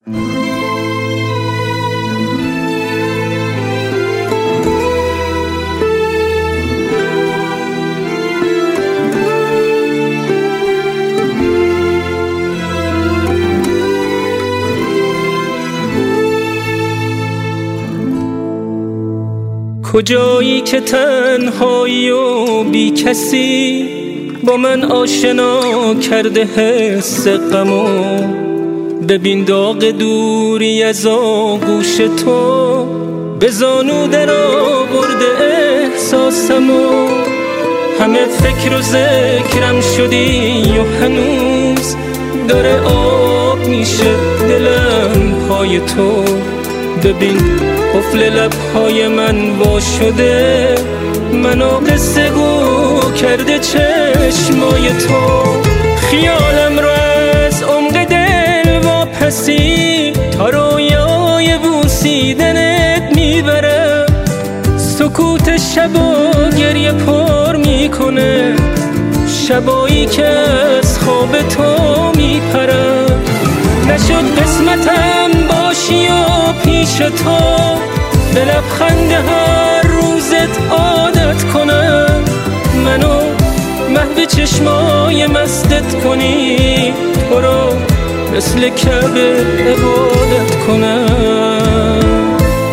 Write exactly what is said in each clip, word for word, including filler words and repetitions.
کجایی که تنهایی و بی کسی با من آشنا کرده حس غمو، ببین داغ دوری از آغوش تو به زانو در آورده احساسمو. همه فکر و ذکرم شدی و هنوز داره آب میشه دلم پای تو. ببین قفل لبهای من وا شده، منو قصه گو کرده چشمای تو. خیالم رو از عمق دل واپسی تا رویای بوسیدنت میبره. سکوت شب و گریه پر میکنه، شبایی که از خواب تو میپرم. نشد قسمتم باشی و پیش تو به لبخند هر روزت عادت کنم. منو محو چشمای مستت کنی، تو رو مثل کعبه عبادت کنم.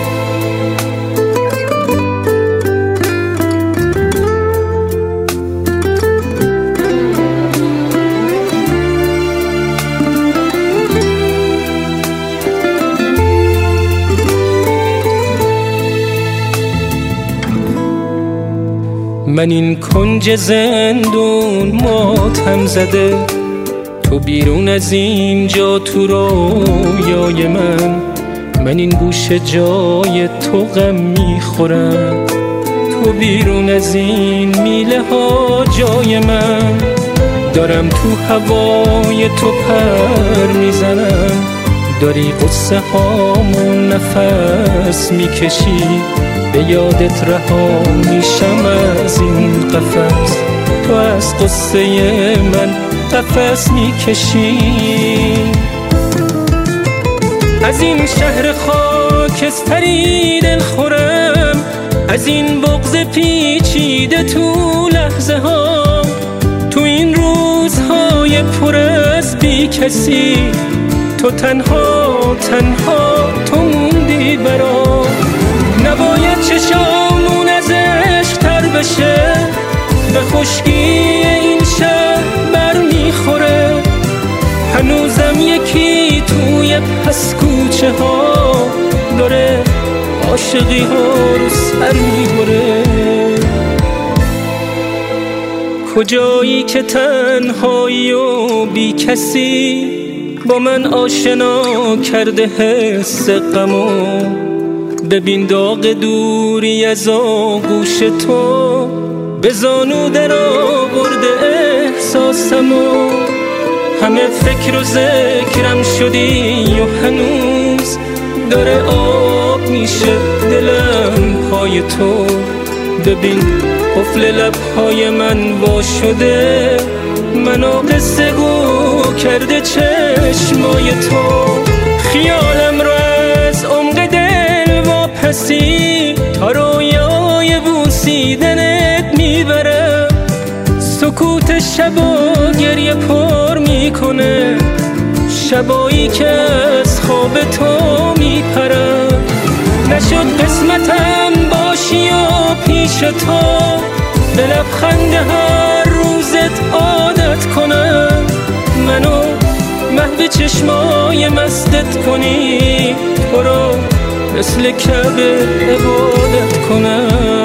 من این کنج زندون ماتم زده، تو بیرون از اینجا تو رویای من. من این گوشه جای تو غم میخورم، تو بیرون از این میله ها جای من. دارم تو هوای تو پر میزنم، داری قصه هامون نفس میکشی. به یادت رها میشم از این قفس، تو از قصه من قفس میکشی. از این شهر خاکستری دل خورم، از این بغض پیچیده تو لحظه ها. تو این روزهای پر از بی کسی، تو تنها تنها تو موندی برام. نباید چشامون از عشق تر بشه، به خشکی این شهر بر میخوره. هنوزم یکی توی پس کوچه ها داره عاشقی ها رو سر میبره. کجایی که تنهایی و بی کسی با من آشنا کرده حس غمو، ببین داغ دوری از آغوش تو به زانو در آورده احساسمو. همه فکر و ذکرم شدی و هنوز داره آب میشه دلم پای تو. ببین قفل لبهای من وا شده، منو قصه گو کرده چشمای تو. خیالم رو از عمق دل واپسی تا رویای بوسیدنت میبره. سکوت شب و گریه پر میکنه، شبایی که از خواب تو میپرم. نشد قسمتم باشی و پیش تو به لبخند هر روزت عادت کنم. منو محو چشمای مستت کنی، تو رو مثل کعبه عبادت کنم.